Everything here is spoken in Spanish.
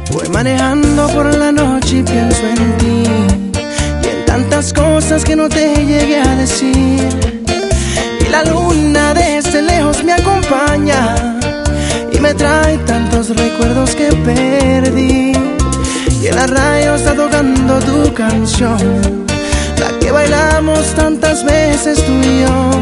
Voy manejando por la noche y pienso en ti y en tantas cosas que no te llegué a decir. Y la luna desde lejos me acompaña y me trae tantos recuerdos que perdí. Y en la radio está tocando tu canción, la que bailamos tantas veces tú y yo.